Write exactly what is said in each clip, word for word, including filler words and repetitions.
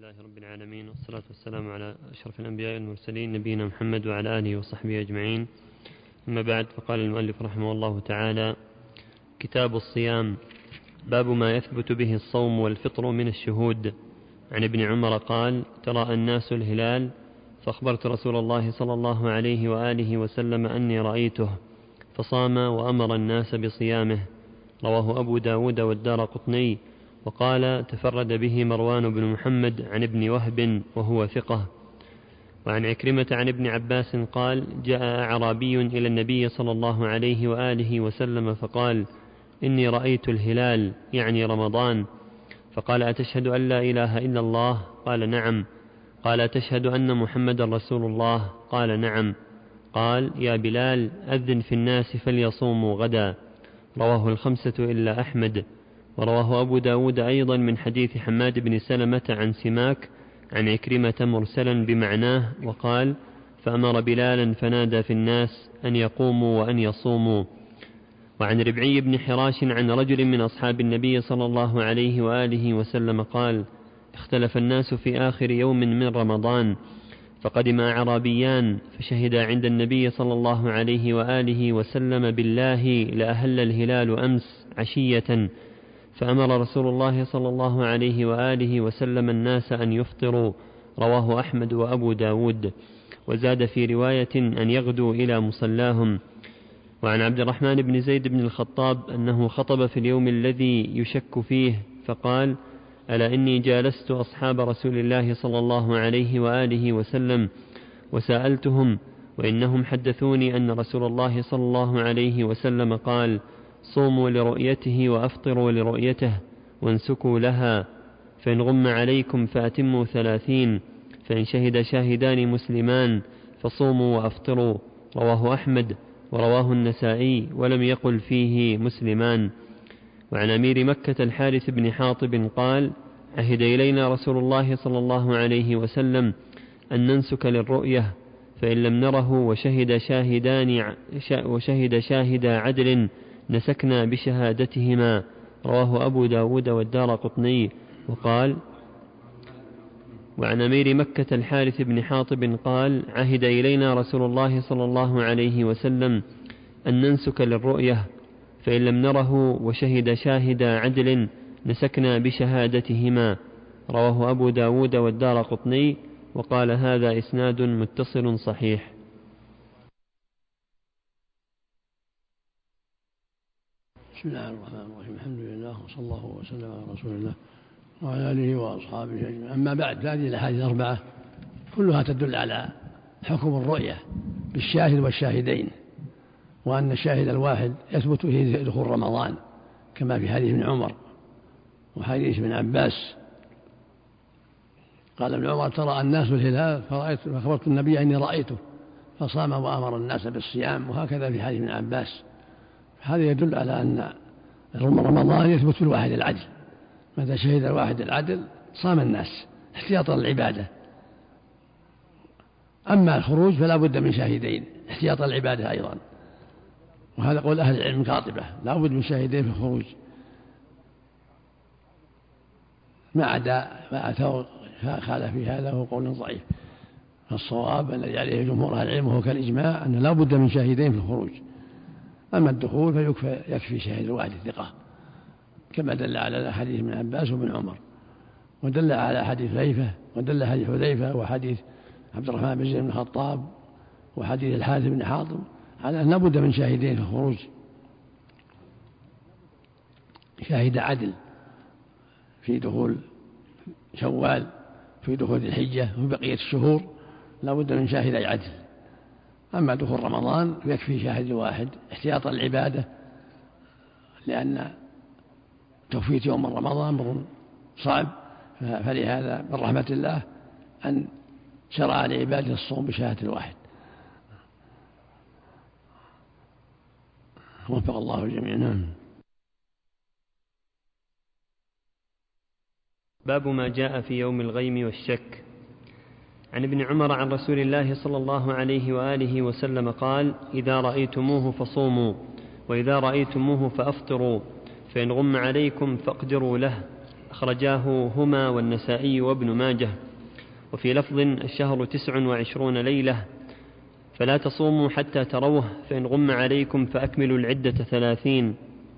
لله رب العالمين، والصلاة والسلام على أشرف الأنبياء والمرسلين نبينا محمد وعلى آله وصحبه أجمعين. أما بعد، فقال المؤلف رحمه الله تعالى: كتاب الصيام. باب ما يثبت به الصوم والفطر من الشهود. عن ابن عمر قال: تراءى الناس الهلال فأخبرت رسول الله صلى الله عليه وآله وسلم أني رأيته فصام وأمر الناس بصيامه. رواه أبو داود والدارقطني، وقال: تفرد به مروان بن محمد عن ابن وهب وهو ثقة. وعن عكرمة عن ابن عباس قال: جاء أعرابي إلى النبي صلى الله عليه وآله وسلم فقال: إني رأيت الهلال، يعني رمضان. فقال: أتشهد أن لا إله إلا الله؟ قال: نعم. قال: أتشهد أن محمد رسول الله؟ قال: نعم. قال: يا بلال، أذن في الناس فليصوموا غدا. رواه الخمسة إلا أحمد. ورواه أبو داود أيضا من حديث حماد بن سلمة عن سماك عن عكرمة مرسلا بمعناه، وقال: فأمر بلالا فنادى في الناس أن يقوموا وأن يصوموا. وعن ربعي بن حراش عن رجل من أصحاب النبي صلى الله عليه وآله وسلم قال: اختلف الناس في آخر يوم من رمضان، فقدم أعرابيان فشهدا عند النبي صلى الله عليه وآله وسلم بالله لأهل الهلال أمس عشية، فأمر رسول الله صلى الله عليه وآله وسلم الناس أن يفطروا. رواه أحمد وأبو داود، وزاد في رواية أن يغدوا إلى مصلاهم. وعن عبد الرحمن بن زيد بن الخطاب أنه خطب في اليوم الذي يشك فيه فقال: ألا إني جالست أصحاب رسول الله صلى الله عليه وآله وسلم وسألتهم، وإنهم حدثوني أن رسول الله صلى الله عليه وسلم قال: صوموا لرؤيته وأفطروا لرؤيته وانسكوا لها، فإن غم عليكم فأتموا ثلاثين، فإن شهد شاهدان مسلمان فصوموا وأفطروا. رواه أحمد ورواه النسائي ولم يقل فيه مسلمان. وعن أمير مكة الحارث بن حاطب قال: عهد إلينا رسول الله صلى الله عليه وسلم أن ننسك للرؤية، فإن لم نره وشهد شاهدان وشهد شاهد عدل نسكنا بشهادتهما. رواه أبو داود والدارقطني. وقال: وعن أمير مكة الحارث بن حاطب قال: عهد إلينا رسول الله صلى الله عليه وسلم أن ننسك للرؤية، فإن لم نره وشهد شاهد عدل نسكنا بشهادتهما. رواه أبو داود والدارقطني، وقال: هذا إسناد متصل صحيح. بسم الله الرحمن الرحيم. الحمد لله، وصلى الله وسلم على رسول الله وعلى آله وأصحابه أجمعين. أما بعد، هذه الأحاديث الأربعة كلها تدل على حكم الرؤية بالشاهد والشاهدين، وأن الشاهد الواحد يثبت فيه دخول رمضان، كما في حديث ابن عمر وحديث ابن عباس. قال ابن عمر: ترى الناس الهلال فرأيت فأخبرت النبي أني رأيته فصام وأمر الناس بالصيام، وهكذا في حديث ابن عباس. هذا يدل على أن رمضان يثبت في الواحد العدل، متى شهد الواحد العدل صام الناس احتياطا للعبادة. أما الخروج فلا بد من شاهدين احتياطا للعبادة أيضا، وهذا قول أهل العلم قاطبة، لا بد من شاهدين في الخروج، ما عدا ما أتوا خالف في هذا هو قول ضعيف. فالصواب الذي عليه جمهور أهل العلم وهو كالإجماع أن لا بد من شاهدين في الخروج. أما الدخول فيكفي يكفي شاهد الواحد الثقة، كما دل على حديث ابن عباس وابن عمر، ودل على حديث حذيفة، ودل حديث حذيفة وحديث عبد الرحمن بن زيد بن الخطاب وحديث الحارث بن حاطب على أن لا بد من شاهدين في الخروج، شاهد عدل في دخول شوال، في دخول الحجة، وفي بقية الشهور لا بد من شاهدي عدل. أما دخول رمضان يكفي شاهد واحد احتياطا للعبادة، لأن توفيت يوم رمضان أمر صعب، فلهذا من رحمة الله أن شرع لعباده الصوم بشهادة الواحد. وفق الله الجميع. باب ما جاء في يوم الغيم والشك. عن ابن عمر عن رسول الله صلى الله عليه وآله وسلم قال: إذا رأيتموه فصوموا، وإذا رأيتموه فأفطروا، فإن غم عليكم فاقدروا له. أخرجاه هما والنسائي وابن ماجه. وفي لفظ: الشهر تسع وعشرون ليلة فلا تصوموا حتى تروه، فإن غم عليكم فأكملوا العدة ثلاثين،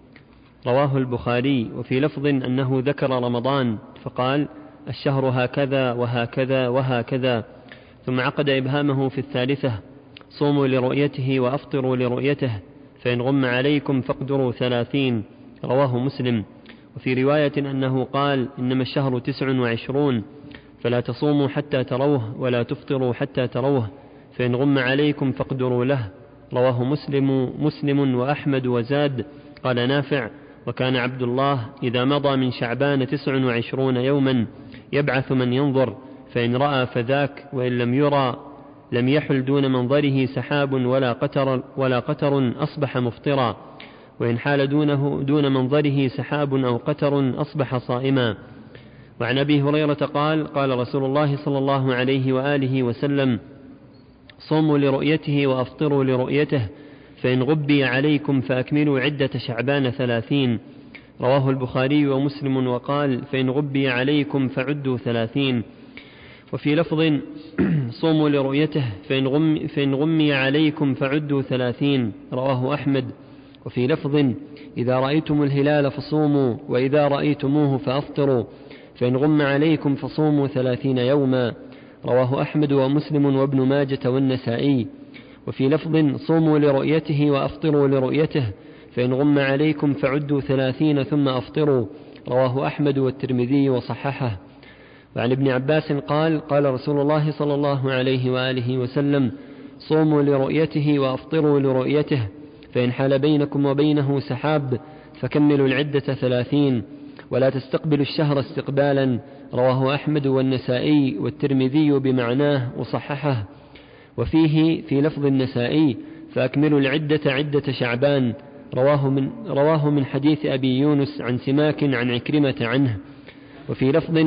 رواه البخاري. وفي لفظ أنه ذكر رمضان فقال: الشهر هكذا وهكذا وهكذا، ثم عقد إبهامه في الثالثة: صوموا لرؤيته وأفطروا لرؤيته، فإن غم عليكم فاقدروا ثلاثين، رواه مسلم. وفي رواية أنه قال: إنما الشهر تسع وعشرون فلا تصوموا حتى تروه ولا تفطروا حتى تروه، فإن غم عليكم فاقدروا له، رواه مسلم مسلم وأحمد. وزاد: قال نافع: وكان عبد الله إذا مضى من شعبان تسع وعشرون يوما يبعث من ينظر، فإن رأى فذاك، وإن لم يرى لم يحل دون منظره سحاب ولا قتر, ولا قتر أصبح مفطرا، وإن حال دونه دون منظره سحاب أو قتر أصبح صائما. وعن أبي هريرة قال: قال رسول الله صلى الله عليه وآله وسلم: صوموا لرؤيته وأفطروا لرؤيته، فإن غبي عليكم فأكملوا عدة شعبان ثلاثين، رواه البخاري ومسلم. وقال: فإن غبي عليكم فعدوا ثلاثين. وفي لفظ: صوموا لرؤيته فإن, غم فإن غمي عليكم فعدوا ثلاثين، رواه أحمد. وفي لفظ: إذا رأيتم الهلال فصوموا، وإذا رأيتموه فأفطروا، فإن غم عليكم فصوموا ثلاثين يوما، رواه أحمد ومسلم وابن ماجة والنسائي. وفي لفظ: صوموا لرؤيته وأفطروا لرؤيته، فإن غم عليكم فعدوا ثلاثين ثم أفطروا، رواه أحمد والترمذي وصححه. وعن ابن عباس قال: قال رسول الله صلى الله عليه وآله وسلم: صوموا لرؤيته وأفطروا لرؤيته، فإن حال بينكم وبينه سحاب فكملوا العدة ثلاثين، ولا تستقبلوا الشهر استقبالا، رواه أحمد والنسائي والترمذي بمعناه وصححه. وفيه في لفظ النسائي: فأكملوا العدة عدة شعبان، رواه من, رواه من حديث أبي يونس عن سماك عن عكرمة عنه. وفي لفظ: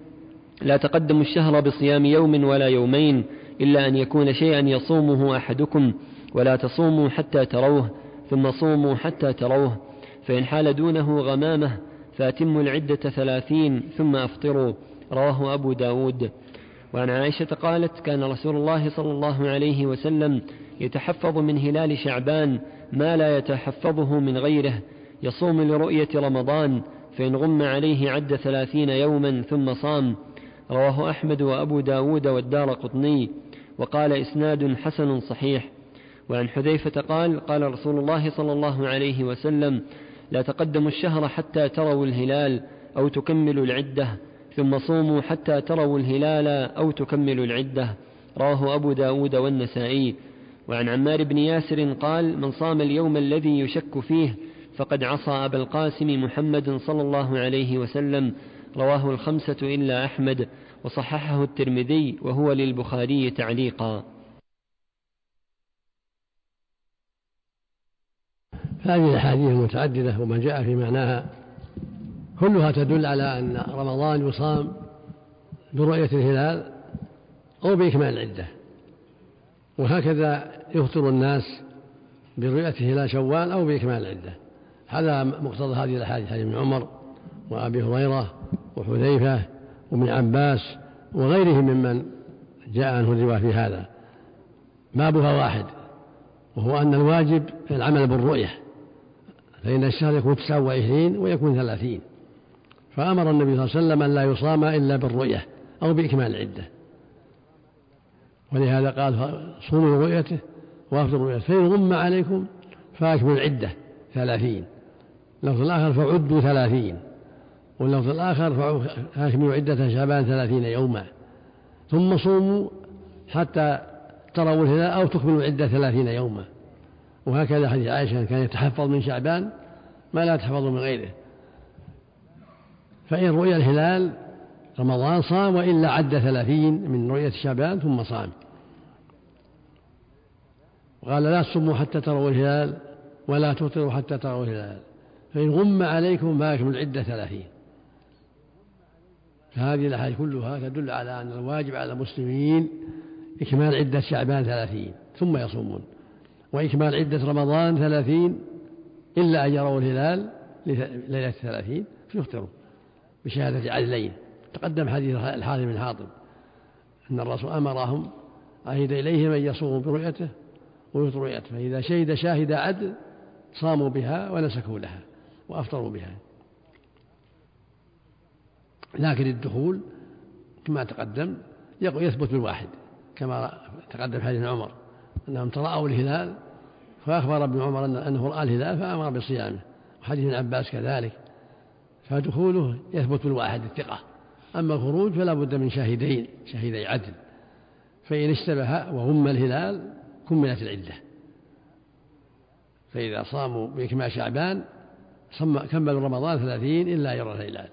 لا تقدموا الشهر بصيام يوم ولا يومين إلا أن يكون شيئا يصومه أحدكم، ولا تصوموا حتى تروه، ثم صوموا حتى تروه، فإن حال دونه غمامة فأتموا العدة ثلاثين ثم أفطروا، رواه أبو داود. وعن عائشة قالت: كان رسول الله صلى الله عليه وسلم يتحفظ من هلال شعبان ما لا يتحفظه من غيره، يصوم لرؤية رمضان، فإن غم عليه عد ثلاثين يوما ثم صام، رواه أحمد وأبو داود والدارقطني، وقال: إسناد حسن صحيح. وعن حذيفة قال: قال رسول الله صلى الله عليه وسلم: لا تقدموا الشهر حتى تروا الهلال أو تكملوا العدة، ثم صوموا حتى تروا الهلال أو تكملوا العدة، رواه أبو داود والنسائي. وعن عمار بن ياسر قال: من صام اليوم الذي يشك فيه فقد عصى أبا القاسم محمد صلى الله عليه وسلم، رواه الخمسة إلا أحمد، وصححه الترمذي، وهو للبخاري تعليقا. هذه الأحاديث المتعددة وما جاء في معناها كلها تدل على أن رمضان يصام برؤية الهلال أو بإكمال العدة، وهكذا يفطر الناس برؤية هلال شوال أو بإكمال العدة. هذا مقتضى هذه الأحاديث، حديث ابن عمر وأبي هريرة وحذيفة وابن عباس وغيرهم ممن جاء عنه الرواية في هذا. بابها واحد، وهو أن الواجب العمل بالرؤية، فإن الشهر يكون تسعة وعشرين ويكون ثلاثين، فأمر النبي صلى الله عليه وسلم أن لا يصام إلا بالرؤية أو بإكمال العدة، ولهذا قال: صوموا رؤيته وافطروا رؤيته، فإن غم عليكم فأكملوا العدة ثلاثين. اللفظ الآخر: فعدوا ثلاثين، واللفظ الآخر: فأكملوا عدة شعبان ثلاثين يوما، ثم صوموا حتى تروا الهلال أو تكملوا عدة ثلاثين يوما. وهكذا حديث عائشة: كان يتحفظ من شعبان ما لا يتحفظ من غيره، فإن رؤي الهلال رمضان صام، وإلا عد ثلاثين من رؤية شعبان ثم صام. وقال: لا تصوموا حتى تروا الهلال ولا تفطروا حتى تروا الهلال، فإن غم عليكم فأكملوا العدة ثلاثين. فهذه الأحاديث كلها تدل على أن الواجب على المسلمين إكمال عدة شعبان ثلاثين ثم يصومون، وإكمال عدة رمضان ثلاثين إلا أن يروا الهلال ليلة ثلاثين فيفطروا بشهادة عدلين. تقدم حديث الحارث بن حاطب أن الرسول أمرهم عهد إليهم أن يصوموا برؤيته ويفطروا برؤيته، فإذا شهد شاهد عدل صاموا بها ونسكوا لها وأفطروا بها. لكن الدخول كما تقدم يثبت بالواحد، كما تقدم حديث عمر أنهم تراءوا الهلال فأخبر ابن عمر أنه رأى الهلال فأمر بصيامه، وحديث ابن عباس كذلك. فدخوله يثبت بالواحد الثقة، أما الخروج فلا بد من شاهدين شاهدي عدل، فإن اشتبه وغم الهلال كملت العدة. فإذا صاموا بإكمال شعبان كملوا رمضان ثلاثين إلا يرى الهلال.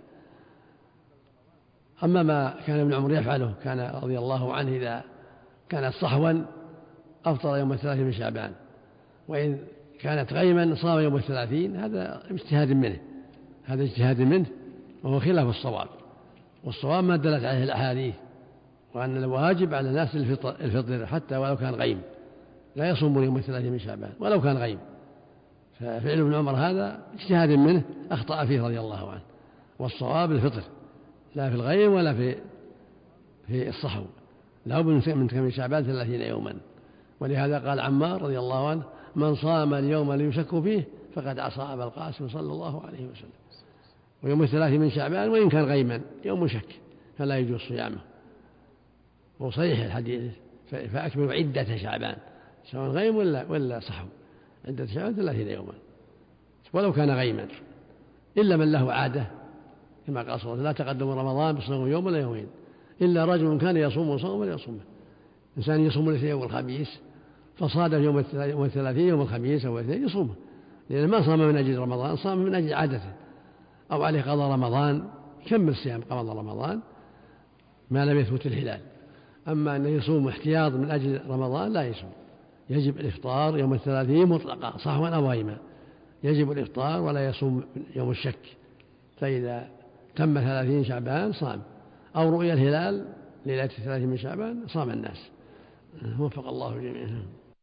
أما ما كان ابن عمر يفعله كان رضي الله عنه إذا كانت صحوا أفطر يوم الثلاثين من شعبان، وإن كانت غيما صام يوم الثلاثين. هذا اجتهاد منه هذا اجتهاد منه وهو خلاف الصواب، والصواب ما دلت عليه الأحاديث، وأن الواجب على الناس الفطر حتى ولو كان غيم، لا يصومون يوم الثلاثين من شعبان ولو كان غيم. ففعل ابن عمر هذا اجتهاد منه أخطأ فيه رضي الله عنه، والصواب الفطر لا في الغيم ولا في في الصحو، لا بد من كم شعبان ثلاثين يوما. ولهذا قال عمار رضي الله عنه: من صام اليوم ليشك فيه فقد عصى أبا القاسم صلى الله عليه وسلم. ويوم الثلاثين من شعبان وإن كان غيما يوم شك فلا يجوز صيامه. وصحيح الحديث: فأكملوا عدة شعبان، سواء غيم ولا ولا صحو، عدة شعبان ثلاثين يوما ولو كان غيما، إلا من له عادة كما قال صلى الله عليه وسلم: لا تقدم رمضان بصوم يوم ولا يومين إلا رجل كان يصوم صوم ولا يصومه. إنسان يصوم الاثنين يوم الخميس فصادف يوم الثلاثين يوم الخميس أو الاثنين يصومه، لأنه ما صام من أجل رمضان، صام من أجل عادته، أو عليه قضاء رمضان كمل صيام قضاء رمضان ما لم يثبت الهلال. أما أن يصوم احتياط من أجل رمضان لا يصوم، يجب الإفطار يوم الثلاثين مطلقا صحوا أو غيما، يجب الإفطار ولا يصوم يوم الشك. فإذا تم ثلاثين شعبان صام، أو رؤيا الهلال ليلة الثلاثين من شعبان صام الناس. وفق الله جميعا.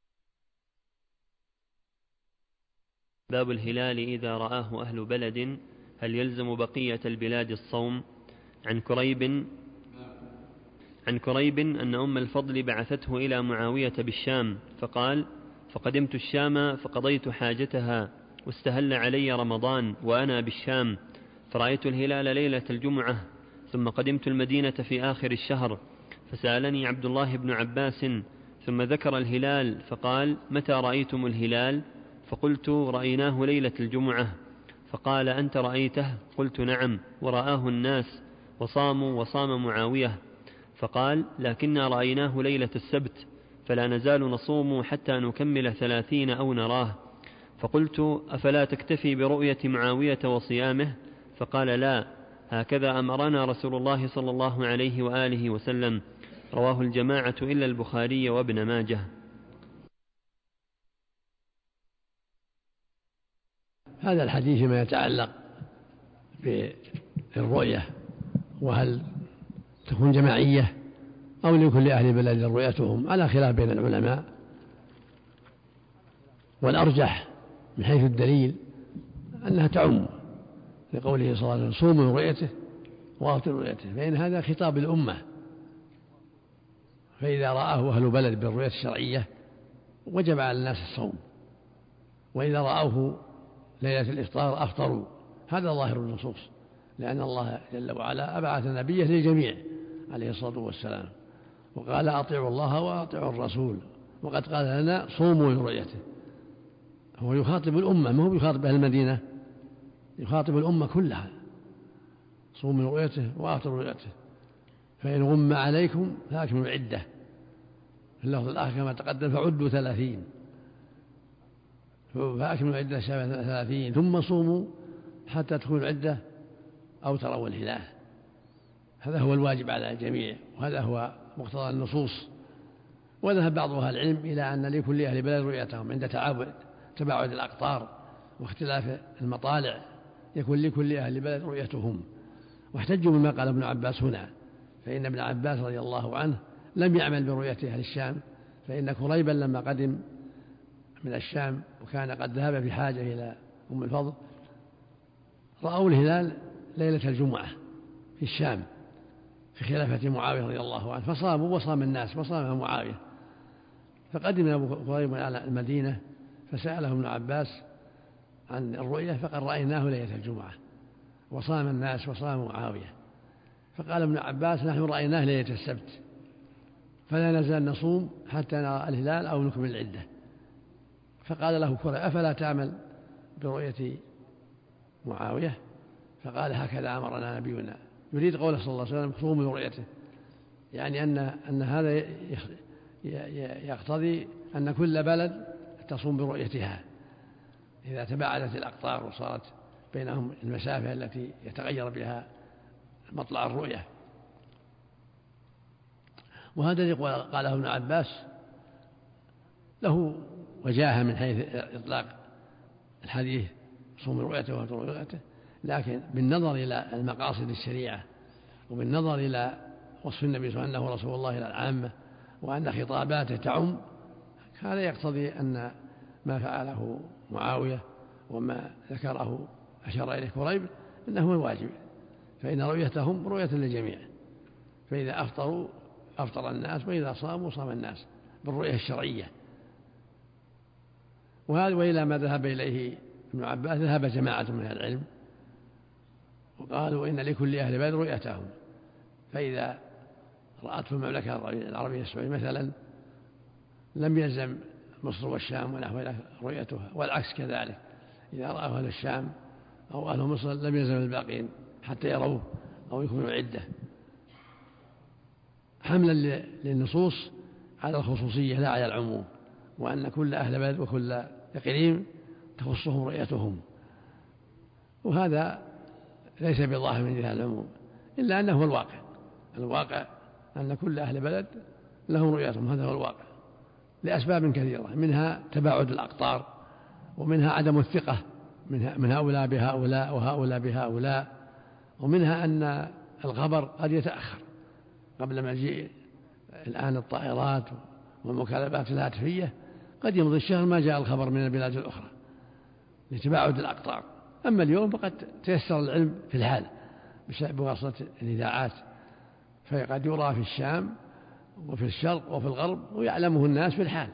باب الهلال إذا رآه أهل بلد هل يلزم بقية البلاد الصوم؟ عن كريب عن كريب أن أم الفضل بعثته إلى معاوية بالشام فقال: فقدمت الشام فقضيت حاجتها واستهل علي رمضان وأنا بالشام، فرأيت الهلال ليلة الجمعة، ثم قدمت المدينة في آخر الشهر، فسألني عبد الله بن عباس ثم ذكر الهلال فقال: متى رأيتم الهلال؟ فقلت: رأيناه ليلة الجمعة. فقال: أنت رأيته؟ قلت: نعم، ورآه الناس وصاموا وصام معاوية. فقال: لكننا رأيناه ليلة السبت، فلا نزال نصوم حتى نكمل ثلاثين أو نراه. فقلت: أفلا تكتفي برؤية معاوية وصيامه؟ فقال: لا، هكذا أمرنا رسول الله صلى الله عليه وآله وسلم. رواه الجماعة إلا البخاري وابن ماجه. هذا الحديث ما يتعلق بالرؤية، وهل تكون جماعية أو لكل أهل بلد رؤيتهم، على خلاف بين العلماء، والأرجح من حيث الدليل أنها تعم، لقوله صلى الله عليه وسلم: صوموا رؤيته وأفطروا رؤيته، فإن هذا خطاب الأمة. فإذا رآه أهل بلد بالرؤية الشرعية وجب على الناس الصوم، وإذا رأوه ليلة الإفطار أفطروا. هذا ظاهر النصوص، لأن الله جل وعلا أبعث نبيه للجميع عليه الصلاة والسلام، وقال: أطيعوا الله وأطيعوا الرسول، وقد قال لنا: صوموا لرؤيته. هو يخاطب الأمة، ما هو يخاطب أهل المدينة، يخاطب الأمة كلها: صوموا لرؤيته وأفطروا رؤيته، فإن غم عليكم فأكملوا العدة. في اللفظ الآخر كما تقدم: فعدوا ثلاثين، فأكملوا العدة ثلاثين ثم صوموا حتى تكون العدة أو تروا الهلال. هذا هو الواجب على الجميع، وهذا هو مقتضى النصوص. وذهب بعض أهل العلم إلى أن لكل أهل بلد رؤيتهم عند تباعد الأقطار واختلاف المطالع، يكون لكل أهل بلد رؤيتهم. واحتجوا بما قال ابن عباس هنا، فإن ابن عباس رضي الله عنه لم يعمل برؤية أهل الشام، فإن كريبا لما قدم من الشام وكان قد ذهب في حاجة إلى أم الفضل رأوا الهلال ليلة الجمعة، في الشام في خلافة معاوية رضي الله عنه، فصاموا وصام الناس وصام معاوية. فقدم أبو كريب على المدينة فسأله ابن عباس عن الرؤية فقال رأيناه ليلة الجمعة وصام الناس وصام معاوية. فقال ابن عباس نحن رأيناه ليلة السبت فلا نزال نصوم حتى نرى الهلال أو نكمل العدة. فقال له كريب أفلا تعمل برؤية معاوية؟ فقال هكذا أمرنا نبينا، يريد قوله صلى الله عليه وسلم صوموا برؤيته، يعني أن أن هذا يقتضي أن كل بلد تصوم برؤيتها إذا تباعدت الأقطار وصارت بينهم المسافة التي يتغير بها مطلع الرؤية. وهذا الذي قاله ابن عباس له وجاهة من حيث إطلاق الحديث صوم رؤيته وصوم رؤيته، لكن بالنظر إلى المقاصد الشريعة وبالنظر إلى وصف النبي صلى الله عليه وسلم أنه رسول الله إلى العامة وأن خطاباته تعم، هذا يقتضي أن ما فعله معاوية وما ذكره أشار إليه كريب أنه الواجب، فإن رؤيتهم رؤية للجميع، فإذا أفطروا أفطر الناس وإذا صاموا صام الناس بالرؤية الشرعية. وهذا وإلى ما ذهب إليه ابن عباس ذهب جماعة من أهل العلم وقالوا إن لكل أهل بلد رؤيتهم، فإذا رأت في المملكة العربية السعودية مثلا لم يلزم مصر والشام ونحوها رؤيتها، والعكس كذلك، إذا رأوا أهل الشام أو أهل مصر لم يلزم الباقين حتى يروه أو يكونوا عدة، حملا للنصوص على الخصوصية لا على العموم، وأن كل أهل بلد وكل إقليم تخصهم رؤيتهم. وهذا ليس بظاهر من جهة العموم، إلا أنه هو الواقع، الواقع أن كل أهل بلد لهم رؤيتهم، هذا هو الواقع لأسباب كثيرة، منها تباعد الأقطار، ومنها عدم الثقة من هؤلاء بهؤلاء وهؤلاء بهؤلاء، ومنها أن الخبر قد يتأخر قبل مجيء الآن الطائرات والمكالمات الهاتفية، قد يمضي الشهر ما جاء الخبر من البلاد الأخرى لتباعد الأقطار. أما اليوم فقد تيسر العلم في الحال بواسطة الإذاعات، فقد يرى في الشام وفي الشرق وفي الغرب ويعلمه الناس في الحال،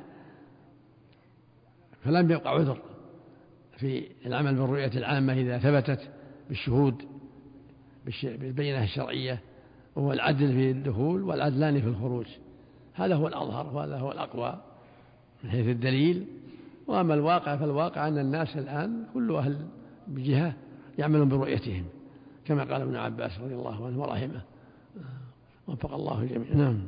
فلم يبقى عذر في العمل بالرؤية العامة إذا ثبتت بالشهود بالبينة الشرعية، وهو العدل في الدخول والعدلان في الخروج، هذا هو الأظهر وهذا هو الأقوى من حيث الدليل. وأما الواقع فالواقع أن الناس الآن كل أهل بجهة يعملون برؤيتهم كما قال ابن عباس رضي الله عنه ورحمه، وفق الله الجميع. نعم.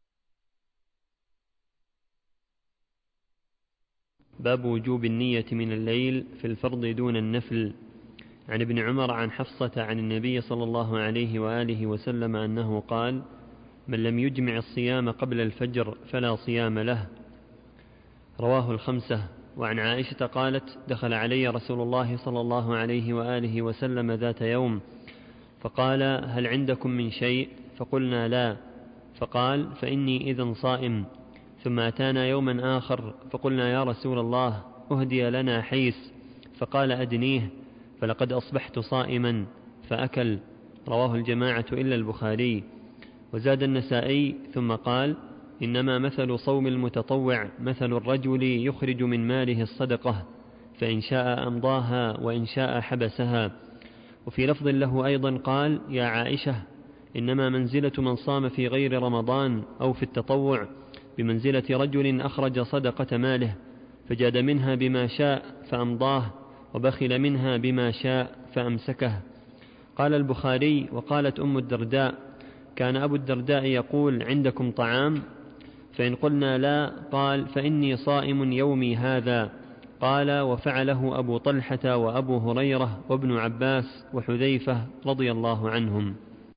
باب وجوب النية من الليل في الفرض دون النفل. عن ابن عمر عن حفصة عن النبي صلى الله عليه وآله وسلم أنه قال: من لم يجمع الصيام قبل الفجر فلا صيام له. رواه الخمسة. وعن عائشة قالت: دخل علي رسول الله صلى الله عليه وآله وسلم ذات يوم فقال: هل عندكم من شيء؟ فقلنا لا، فقال: فإني إذن صائم. ثم أتانا يوما آخر فقلنا: يا رسول الله، أهدي لنا حيس، فقال: أدنيه، فلقد أصبحت صائما، فأكل. رواه الجماعة إلا البخاري. وزاد النسائي ثم قال: إنما مثل صوم المتطوع مثل الرجل يخرج من ماله الصدقة، فإن شاء أمضاها وإن شاء حبسها. وفي لفظ له أيضا قال: يا عائشة، إنما منزلة من صام في غير رمضان أو في التطوع بمنزلة رجل أخرج صدقة ماله فجاد منها بما شاء فأمضاه، وبخل منها بما شاء فأمسكه. قال البخاري: وقالت أم الدرداء: كان أبو الدرداء يقول: عندكم طعام؟ فإن قلنا لا، قال: فإني صائم يومي هذا. قال: وفعله أبو طلحة وأبو هريرة وابن عباس وحذيفة رضي الله عنهم.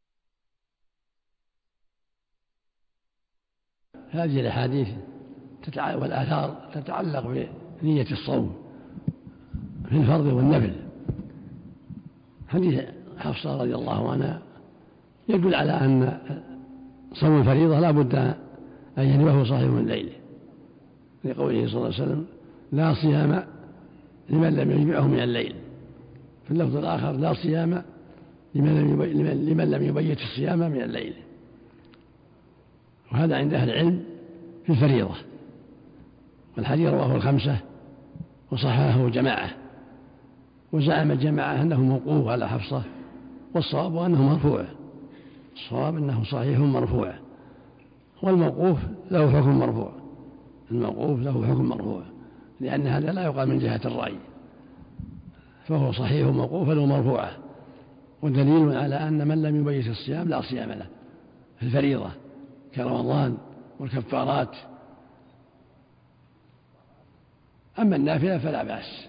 هذه الأحاديث والآثار تتعلق بنية الصوم في الفرض والنفل. حديث حفصة رضي الله عنها يدل على أن صوم الفريضة لا بد أن ينويه صاحب الليل، لقوله صلى الله عليه وسلم: لا صيام لمن لم يجمعه من الليل. في اللفظ الآخر: لا صيام لمن لم يبيت الصيام من الليل. وهذا عند أهل العلم في الفريضة، والحديث رواه الخمسة وصححه جماعة، وزعم الجماعة أنه موقوف على حفصة، والصواب أنه مرفوع. الصواب أنه صحيح مرفوع، والموقوف له حكم مرفوع. الموقوف له حكم مرفوع، لأن هذا لا يقال من جهة الرأي، فهو صحيح موقوفا ومرفوعا، ودليل على أن من لم يبيت الصيام لا صيام له في الفريضة كرمضان والكفارات. أما النافلة فلا بأس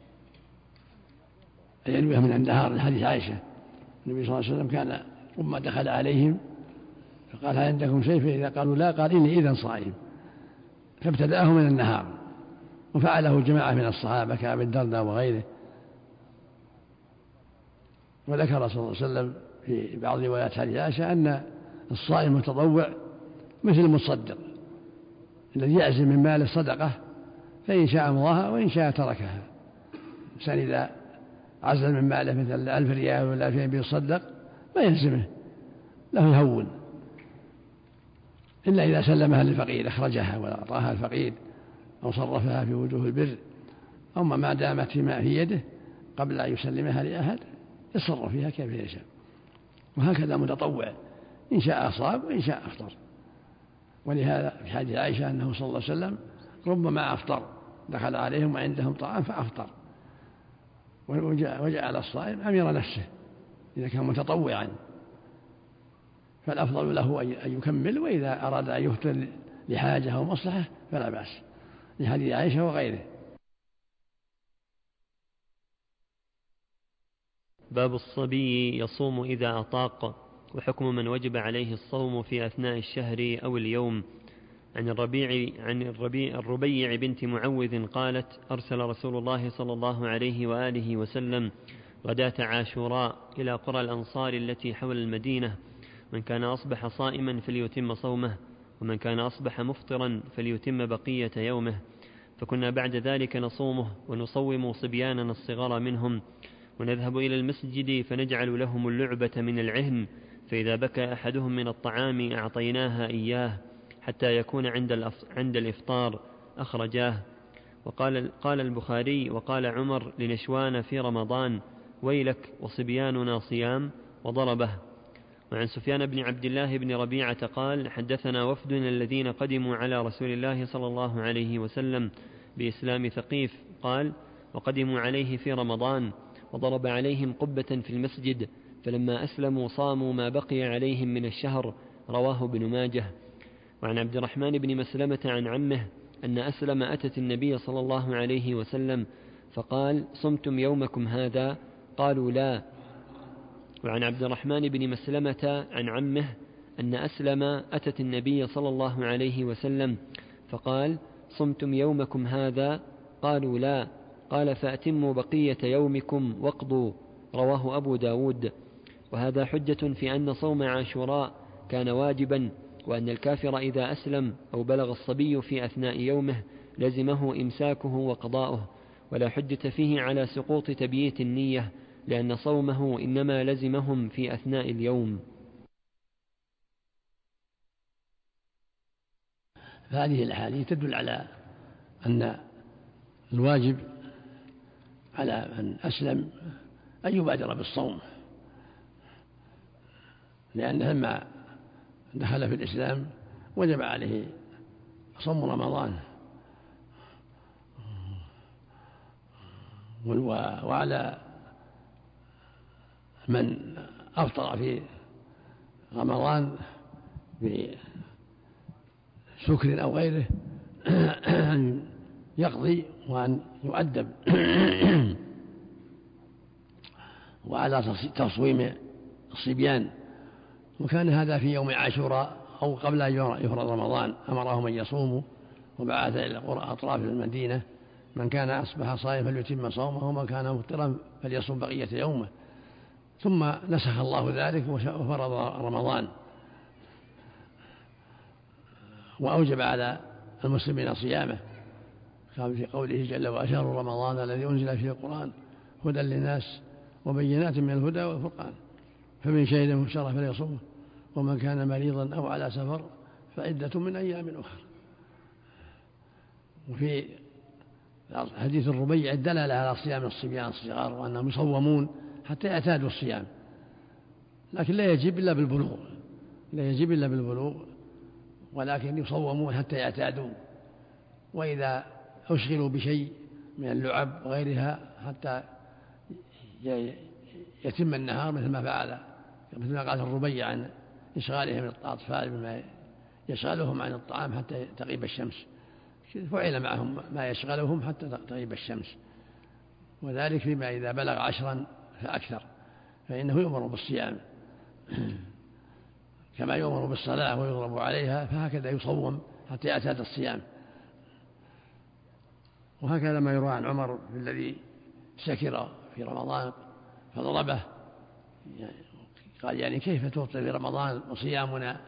أن ينويها من النهار، لحديث عائشة النبي صلى الله عليه وسلم كان ثم دخل عليهم فقال هل عندكم شيء؟ فإذا قالوا لا قال إني إذن صائم، فابتدأه من النهار، وفعله جماعة من الصحابة كأبي الدرداء وغيره. وذكر صلى الله عليه وسلم في بعض روايات حديث عائشة أن الصائم المتطوع مثل المتصدق الذي يعزم من ماله صدقة، فإن شاء أمضاها وإن شاء تركها. الإنسان إذا عزل من ماله مثل ألف ريال ولا ألفين بيصدق ما يلزمه، له يهون، إلا إذا سلمها للفقير أخرجها وأعطاها الفقير أو صرفها في وجوه البر، أما ما دامت ما في يده قبل أن يسلمها لأحد يتصرف فيها كيف يشاء. وهكذا متطوع إن شاء أصاب وإن شاء أفطر. ولهذا في حديث عائشة أنه صلى الله عليه وسلم ربما أفطر، دخل عليهم وعندهم طعام فأفطر، وجعل الصائم أمير نفسه إذا كان متطوعا، فالأفضل له أن يكمل، وإذا أراد أن يفطر لحاجة أو مصلحة فلا بأس، لحديث عائشة وغيره. باب الصبي يصوم إذا أطاق، وحكم من وجب عليه الصوم في أثناء الشهر أو اليوم. عن الربيع عن الربيع الربيع بنت معوذ قالت: أرسل رسول الله صلى الله عليه وآله وسلم غداة عاشوراء إلى قرى الأنصار التي حول المدينة: من كان أصبح صائما فليتم صومه، ومن كان أصبح مفطرا فليتم بقية يومه. فكنا بعد ذلك نصومه ونصوم صبياننا الصغار منهم، ونذهب إلى المسجد فنجعل لهم اللعبة من العهن، فإذا بكى أحدهم من الطعام أعطيناها إياه حتى يكون عند عند الإفطار. أخرجاه. وقال قال البخاري: وقال عمر لنشوان في رمضان: ويلك وصبياننا صيام، وضربه. وعن سفيان بن عبد الله بن ربيعة قال: حدثنا وفدنا الذين قدموا على رسول الله صلى الله عليه وسلم بإسلام ثقيف، قال: وقدموا عليه في رمضان، وضرب عليهم قبة في المسجد، فلما أسلموا صاموا ما بقي عليهم من الشهر. رواه ابن ماجه. وعن عبد الرحمن بن مسلمة عن عمه أن أسلم أتت النبي صلى الله عليه وسلم فقال: صمتم يومكم هذا؟ قالوا لا. وعن عبد الرحمن بن مسلمة عن عمه أن أسلم أتت النبي صلى الله عليه وسلم فقال: صمتم يومكم هذا؟ قالوا لا. قال: فأتموا بقية يومكم واقضوا. رواه أبو داود. وهذا حجة في أن صوم عاشوراء كان واجبا، وأن الكافر إذا أسلم أو بلغ الصبي في أثناء يومه لزمه إمساكه وقضاؤه، ولا حجة فيه على سقوط تبييت النية، لأن صومه إنما لزمهم في أثناء اليوم. هذه الأحاديث تدل على أن الواجب على من أسلم أن يبادر بالصوم، لأنه لما دخل في الإسلام وجب عليه صوم رمضان، وعلى من أفطر في رمضان بسكر أو غيره أن يقضي وأن يؤدب، وعلى تصويم الصبيان. وكان هذا في يوم عاشوراء أو قبل أن يفرض رمضان، أمرهم أن يصوموا، وبعث إلى قرى أطراف المدينة: من كان أصبح صائما فليتم صومه، ومن كان مفطرا فليصوم بقية يومه. ثم نسخ الله ذلك وفرض رمضان، وأوجب على المسلمين صيامه، كما في قوله جل وعلا: شهر رمضان الذي أنزل فيه القرآن هدى للناس وبينات من الهدى والفرقان. فمن شهد منكم الشهر فليصومه ومن كان مريضا أو على سفر فعدة من أيام أخرى. وفي حديث الربيع الدلالة على صيام الصبيان الصغار وأنهم يصومون حتى يعتادوا الصيام، لكن لا يجب إلا بالبلوغ لا يجب إلا بالبلوغ ولكن يصومون حتى يعتادوا، وإذا أشغلوا بشيء من اللعب وغيرها حتى يتم النهار مثل ما فعل مثل ما قال الربيع عن إشغالهم الأطفال بما يشغلهم عن الطعام حتى تغيب الشمس، فعل معهم ما يشغلهم حتى تغيب الشمس، وذلك فيما إذا بلغ عشرا فأكثر فإنه يؤمر بالصيام كما يؤمر بالصلاة ويضرب عليها، فهكذا يصوم حتى يعتاد الصيام. وهكذا ما يروى عن عمر الذي سكر في رمضان فضربه، قال يعني كيف تفطر في رمضان وصيامنا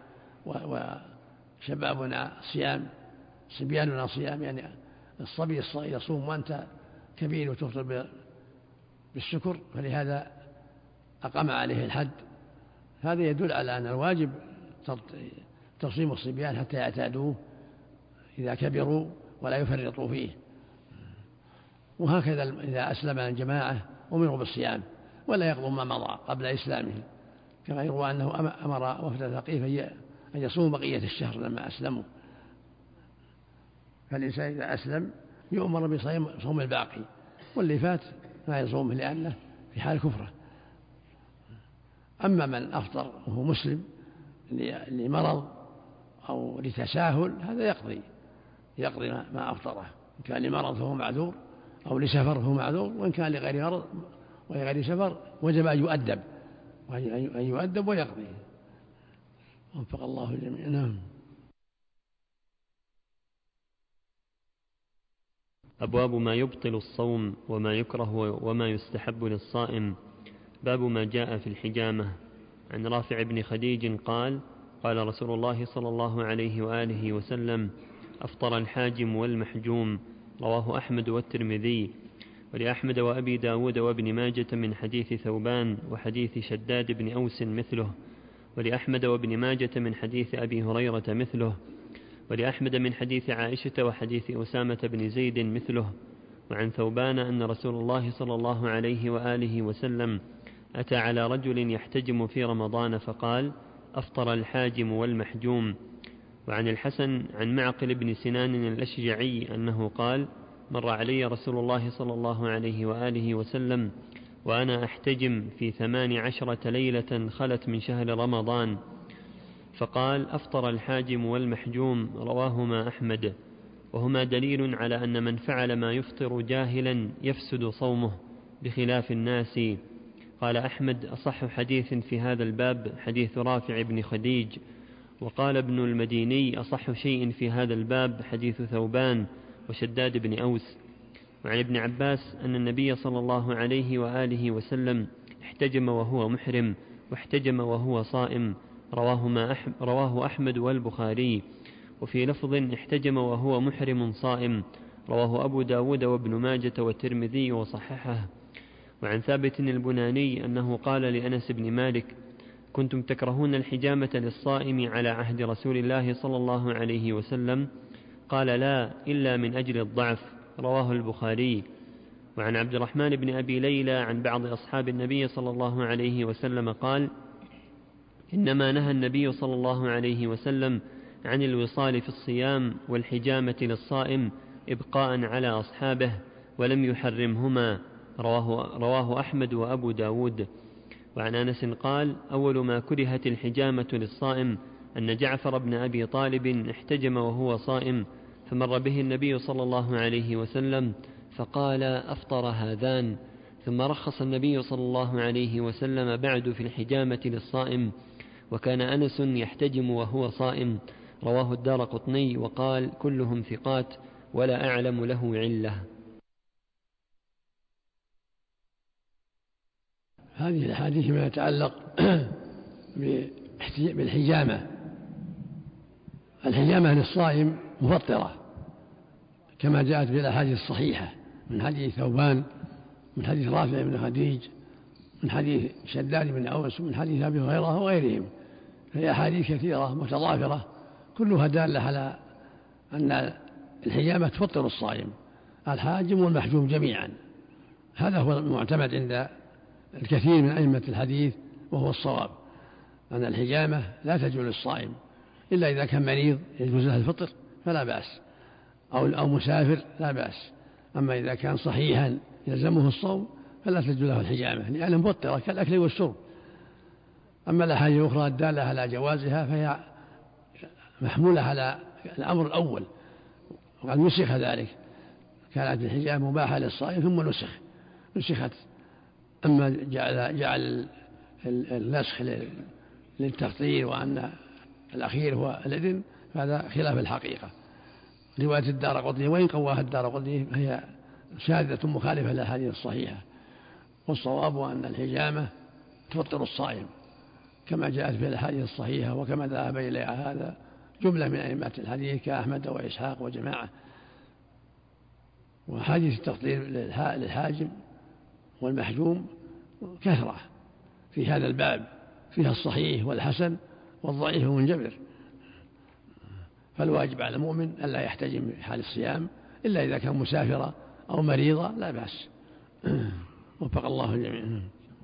وشبابنا صيام صبياننا صيام، يعني الصبي الصغير يصوم وأنت كبير وتفطر بالسكر، فلهذا أقام عليه الحد. هذا يدل على أن الواجب تصويم الصبيان حتى يعتادوه إذا كبروا ولا يفرطوا فيه. وهكذا إذا أسلم الجماعة أمروا بالصيام ولا يقضوا ما مضى قبل إسلامهم، كما يروى أنه أمر وفد ثقيف أن يصوموا بقية الشهر لما أسلموا. فالإنسان إذا أسلم يؤمر بصوم الباقي، واللي فات ما يصومه لأنه في حال كفره. أما من أفطر وهو مسلم لمرض أو لتساهل هذا يقضي يقضي ما أفطره، إن كان لمرض فهو معذور أو لسفر فهو معذور، وإن كان لغير مرض ولغير سفر وجب أن يؤدب أن يؤدب ويقضي. وفق الله الجميع. نعم. أبواب ما يبطل الصوم وما يكره وما يستحب للصائم. باب ما جاء في الحجامة. عن رافع بن خديج قال: قال رسول الله صلى الله عليه وآله وسلم: أفطر الحاجم والمحجوم. رواه أحمد والترمذي، ولأحمد وأبي داود وابن ماجة من حديث ثوبان وحديث شداد بن أوس مثله، ولأحمد وابن ماجة من حديث أبي هريرة مثله، ولأحمد من حديث عائشة وحديث أسامة بن زيد مثله. وعن ثوبان أن رسول الله صلى الله عليه وآله وسلم أتى على رجل يحتجم في رمضان فقال: أفطر الحاجم والمحجوم. وعن الحسن عن معقل بن سنان الأشجعي أنه قال: مر علي رسول الله صلى الله عليه وآله وسلم وأنا أحتجم في ثمان عشرة ليلة خلت من شهر رمضان، فقال: أفطر الحاجم والمحجوم. رواهما أحمد، وهما دليل على أن من فعل ما يفطر جاهلا يفسد صومه بخلاف الناس. قال أحمد: أصح حديث في هذا الباب حديث رافع بن خديج. وقال ابن المديني: أصح شيء في هذا الباب حديث ثوبان وشداد بن أوس. وعن ابن عباس أن النبي صلى الله عليه وآله وسلم احتجم وهو محرم واحتجم وهو صائم. رواهما أحم رواه أحمد والبخاري. وفي لفظ: احتجم وهو محرم صائم. رواه أبو داود وابن ماجة والترمذي وصححه. وعن ثابت البناني أنه قال لأنس بن مالك: كنتم تكرهون الحجامة للصائم على عهد رسول الله صلى الله عليه وسلم؟ قال: لا، إلا من أجل الضعف. رواه البخاري. وعن عبد الرحمن بن أبي ليلى عن بعض أصحاب النبي صلى الله عليه وسلم قال: إنما نهى النبي صلى الله عليه وسلم عن الوصال في الصيام والحجامة للصائم إبقاء على أصحابه، ولم يحرمهما. رواه, رواه أحمد وأبو داود. وعن أنس قال: أول ما كرهت الحجامة للصائم أن جعفر بن أبي طالب احتجم وهو صائم، فمر به النبي صلى الله عليه وسلم فقال: أفطر هذان. ثم رخص النبي صلى الله عليه وسلم بعد في الحجامة للصائم، وكان أنس يحتجم وهو صائم. رواه الدارقطني وقال: كلهم ثقات ولا أعلم له علة. هذه الحديث ما يتعلق بالحجامة. الحجامة للصائم مفطرة كما جاءت في الأحاديث الصحيحة من حديث ثوبان من حديث رافع بن خديج من حديث شداد بن أوس ومن حديث أبي هريرة وغيرهم، فهي أحاديث كثيرة متضافرة كلها دالة على أن الحجامة تفطر الصائم الحاجم والمحجوم جميعا. هذا هو المعتمد عند الكثير من أئمة الحديث، وهو الصواب أن الحجامة لا تجوز للصائم إلا إذا كان مريض يجوز له الفطر فلا بأس، أو أو مسافر لا بأس. أما إذا كان صحيحا يلزمه الصوم فلا تجوز له الحجامة لأنها مفطرة كالأكل والشرب. أما الأحاديث الأخرى الدالة على جوازها فهي محمولة على الأمر الأول، وقد نسخ ذلك، كانت الحجامة مباحة للصائم ثم نسخ نسخت. أما جعل, جعل النسخ للتفطير وأن الأخير هو الإذن هذا خلاف الحقيقة. رواية الدارقطني وإن قواها الدارقطني هي شاذة مخالفة للأحاديث الصحيحة، والصواب أن الحجامة تفطر الصائم كما جاءت في الأحاديث الصحيحة، وكما ذهب إليها هذا جملة من أئمة الحديث كأحمد وإسحاق وجماعة. وحديث التفطير للحاجم والمحجوم كثرة في هذا الباب، فيها الصحيح والحسن والضعيف منجبر، فالواجب على المؤمن ألا يحتجم في حال الصيام إلا إذا كان مسافرا أو مريضا لا بأس. وفق الله الجميع.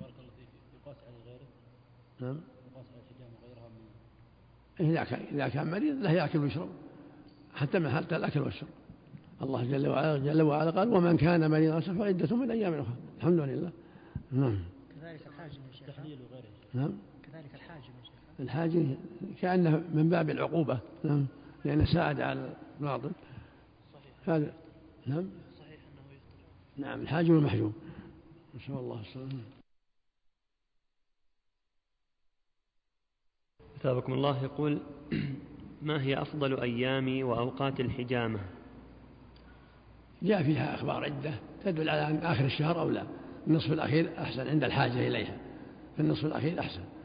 نعم. إذا كان مريض لا يأكل ويشرب حتى من حتى الأكل والشرب. الله جل وعلا, جل وعلا قال ومن كان مريضا فعدة من أيام أخرى. الحمد لله. نعم. كذلك الحاجم يا شيخ. نعم. كذلك الحاجم يا شيخ. الحاجم كأنه من باب العقوبة. نعم. لأنه ساعد على الباطل. صحيح. هذا. نعم. صحيح أنه يفطر. نعم الحاجم والمحجوم. ما شاء الله. أثابكم الله. يقول ما هي أفضل أيام وأوقات الحجامة؟ جاء فيها أخبار عدة تدل على أن آخر الشهر أو لا، النصف الأخير أحسن عند الحاجة إليها، في النصف الأخير أحسن.